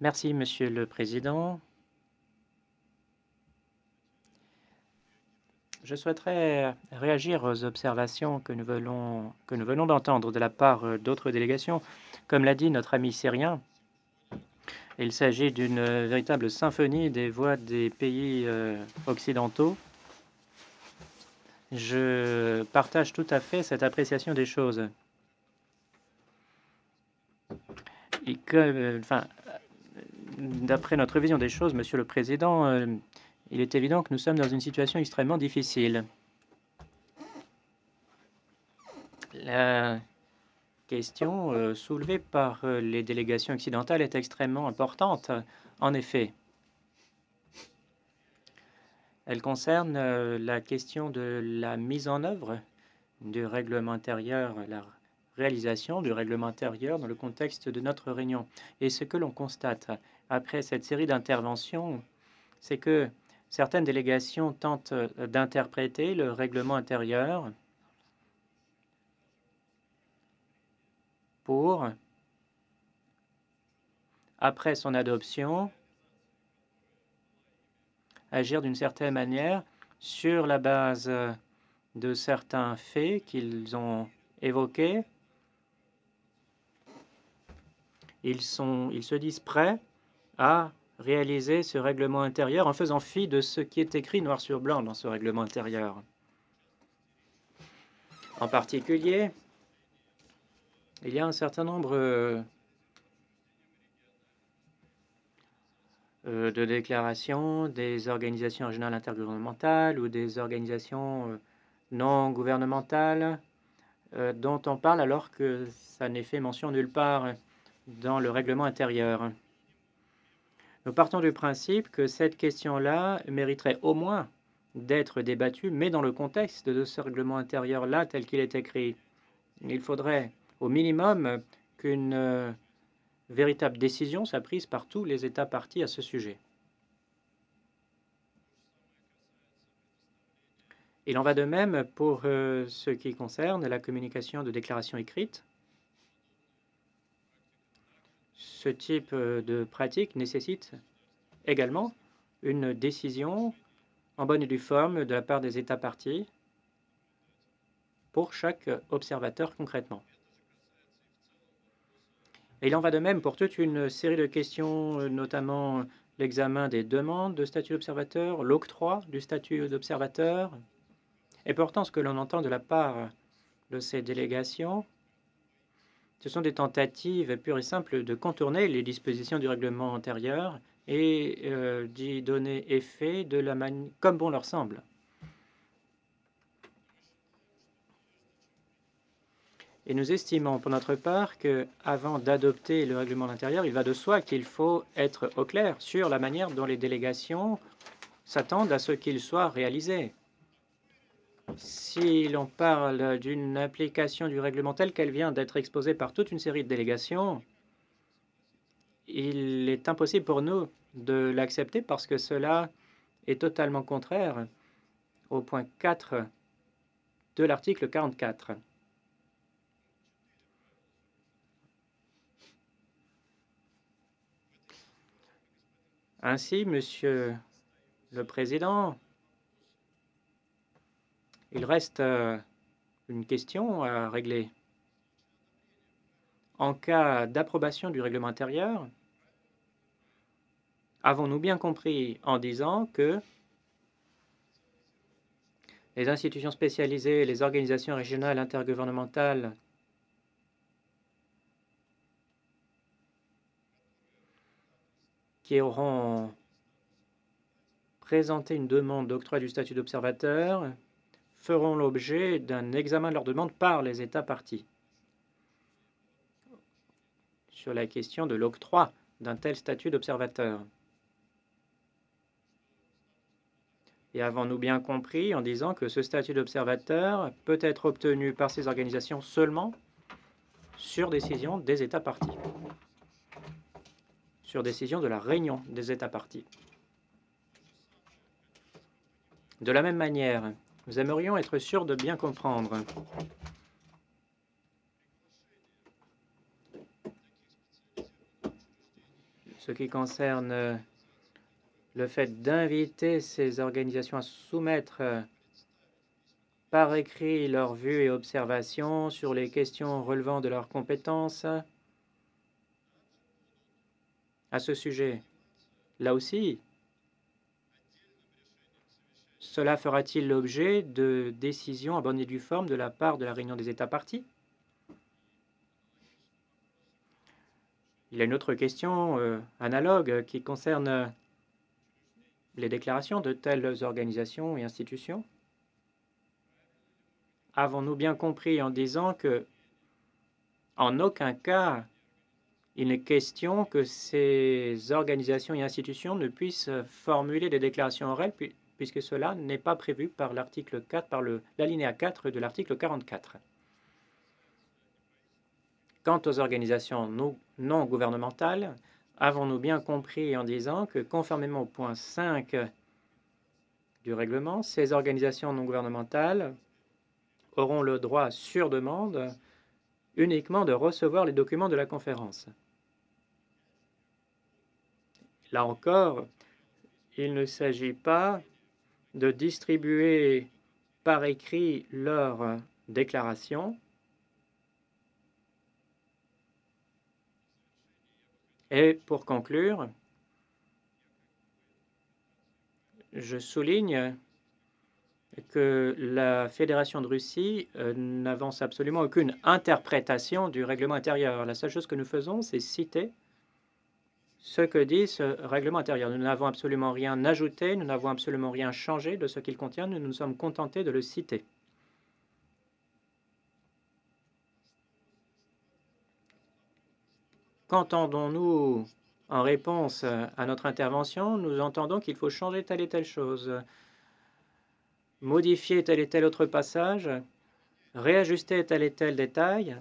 Merci, Monsieur le Président. Je souhaiterais réagir aux observations que nous venons d'entendre de la part d'autres délégations. Comme l'a dit notre ami syrien, il s'agit d'une véritable symphonie des voix des pays occidentaux. Je partage tout à fait cette appréciation des choses. Et d'après notre vision des choses, Monsieur le Président, il est évident que nous sommes dans une situation extrêmement difficile. La question soulevée par les délégations occidentales est extrêmement importante. En effet, elle concerne la question de la mise en œuvre du règlement intérieur, la réalisation du règlement intérieur dans le contexte de notre réunion. Et ce que l'on constate après cette série d'interventions, c'est que certaines délégations tentent d'interpréter le règlement intérieur pour, après son adoption, agir d'une certaine manière sur la base de certains faits qu'ils ont évoqués. Ils se disent prêts à réaliser ce règlement intérieur en faisant fi de ce qui est écrit noir sur blanc dans ce règlement intérieur. En particulier, il y a un certain nombre de déclarations des organisations régionales intergouvernementales ou des organisations non gouvernementales dont on parle alors que ça n'est fait mention nulle part dans le règlement intérieur. Nous partons du principe que cette question-là mériterait au moins d'être débattue, mais dans le contexte de ce règlement intérieur-là tel qu'il est écrit. Il faudrait au minimum qu'une véritable décision soit prise par tous les États partis à ce sujet. Il en va de même pour ce qui concerne la communication de déclaration écrite. Ce type de pratique nécessite également une décision en bonne et due forme de la part des États partis pour chaque observateur concrètement. Et il en va de même pour toute une série de questions, notamment l'examen des demandes de statut d'observateur, l'octroi du statut d'observateur. Et pourtant, ce que l'on entend de la part de ces délégations, ce sont des tentatives pures et simples de contourner les dispositions du règlement antérieur et d'y donner effet comme bon leur semble. Et nous estimons pour notre part qu'avant d'adopter le règlement intérieur, il va de soi qu'il faut être au clair sur la manière dont les délégations s'attendent à ce qu'il soit réalisé. Si l'on parle d'une application du règlement tel qu'elle vient d'être exposée par toute une série de délégations, il est impossible pour nous de l'accepter parce que cela est totalement contraire au point 4 de l'article 44. Ainsi, Monsieur le Président, il reste une question à régler. En cas d'approbation du règlement intérieur, avons-nous bien compris en disant que les institutions spécialisées, les organisations régionales intergouvernementales qui auront présenté une demande d'octroi du statut d'observateur feront l'objet d'un examen de leur demande par les États partis sur la question de l'octroi d'un tel statut d'observateur. Et avons-nous bien compris en disant que ce statut d'observateur peut être obtenu par ces organisations seulement sur décision des États partis, sur décision de la réunion des États partis. De la même manière, nous aimerions être sûrs de bien comprendre ce qui concerne le fait d'inviter ces organisations à soumettre par écrit leurs vues et observations sur les questions relevant de leurs compétences à ce sujet. Là aussi, cela fera-t-il l'objet de décisions à bonne et due forme de la part de la réunion des États parties? Il y a une autre question analogue qui concerne les déclarations de telles organisations et institutions. Avons-nous bien compris en disant que, en aucun cas, il n'est question que ces organisations et institutions ne puissent formuler des déclarations orales, puisque cela n'est pas prévu par l'article 4, par l'alinéa 4 de l'article 44. Quant aux organisations non gouvernementales, avons-nous bien compris en disant que, conformément au point 5 du règlement, ces organisations non gouvernementales auront le droit, sur demande, uniquement de recevoir les documents de la conférence? Là encore, il ne s'agit pas de distribuer par écrit leurs déclarations. Et pour conclure, je souligne que la Fédération de Russie n'avance absolument aucune interprétation du règlement intérieur. La seule chose que nous faisons, c'est citer ce que dit ce règlement intérieur. Nous n'avons absolument rien ajouté, nous n'avons absolument rien changé de ce qu'il contient, nous nous sommes contentés de le citer. Qu'entendons-nous en réponse à notre intervention? Nous entendons qu'il faut changer telle et telle chose, modifier tel et tel autre passage, réajuster tel et tel détail.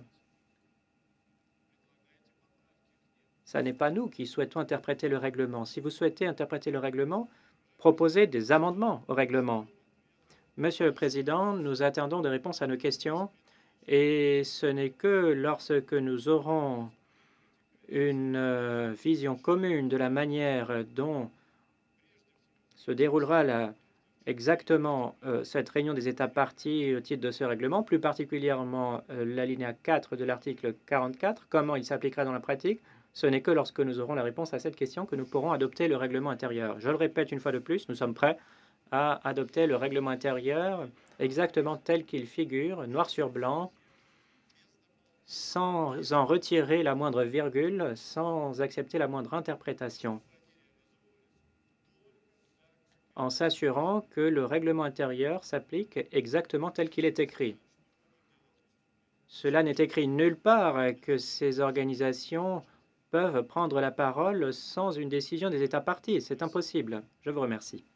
Ce n'est pas nous qui souhaitons interpréter le règlement. Si vous souhaitez interpréter le règlement, proposez des amendements au règlement. Monsieur le Président, nous attendons des réponses à nos questions et ce n'est que lorsque nous aurons une vision commune de la manière dont se déroulera exactement cette réunion des États parties au titre de ce règlement, plus particulièrement l'alinéa 4 de l'article 44, comment il s'appliquera dans la pratique. Ce n'est que lorsque nous aurons la réponse à cette question que nous pourrons adopter le règlement intérieur. Je le répète une fois de plus, nous sommes prêts à adopter le règlement intérieur exactement tel qu'il figure, noir sur blanc, sans en retirer la moindre virgule, sans accepter la moindre interprétation, en s'assurant que le règlement intérieur s'applique exactement tel qu'il est écrit. Cela n'est écrit nulle part que ces organisations peuvent prendre la parole sans une décision des États parties. C'est impossible. Je vous remercie.